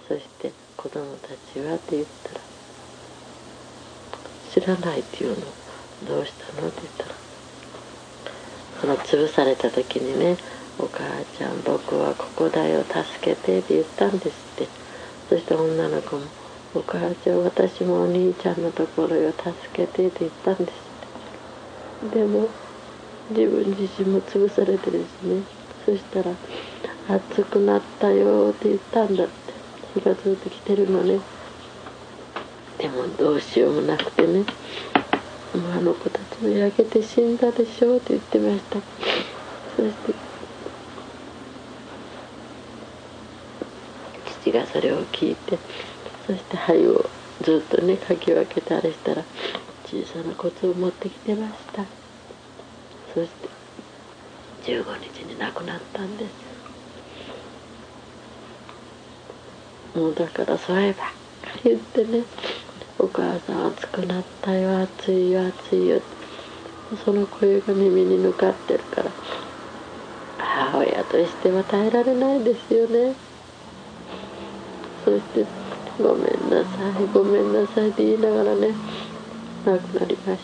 そして子供たちはって言ったら知らないっていうの。どうしたのって言ったら、その潰された時にね、お母ちゃん僕はここだよ助けてって言ったんですって。そして女の子もお母ちゃん私もお兄ちゃんのところよ助けてって言ったんですって。でも自分自身も潰されてですね、そしたら暑くなったよって言ったんだって。日がずっと来てるのね。でもどうしようもなくてね、もうあの子たちも焼けて死んだでしょうって言ってました。そして父がそれを聞いて、そして灰をずっとねかき分けてあれしたら小さなコツを持ってきてました。そして15日に亡くなったんです。もうだからそればっかり言ってね、お母さん暑くなったよ暑いよ暑いよ、その声が耳に抜かってるから母親としては耐えられないですよね。そしてごめんなさいごめんなさいって言いながらね亡くなりました。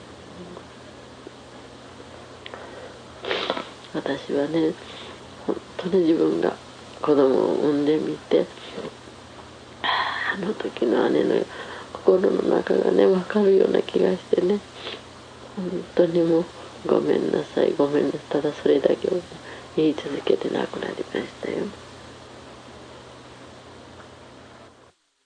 私はね本当に自分が子供を産んでみて、あの時の姉の心の中がね分かるような気がしてね、本当にもうごめんなさいごめんなさい、ただそれだけを言い続けて亡くなりましたよ。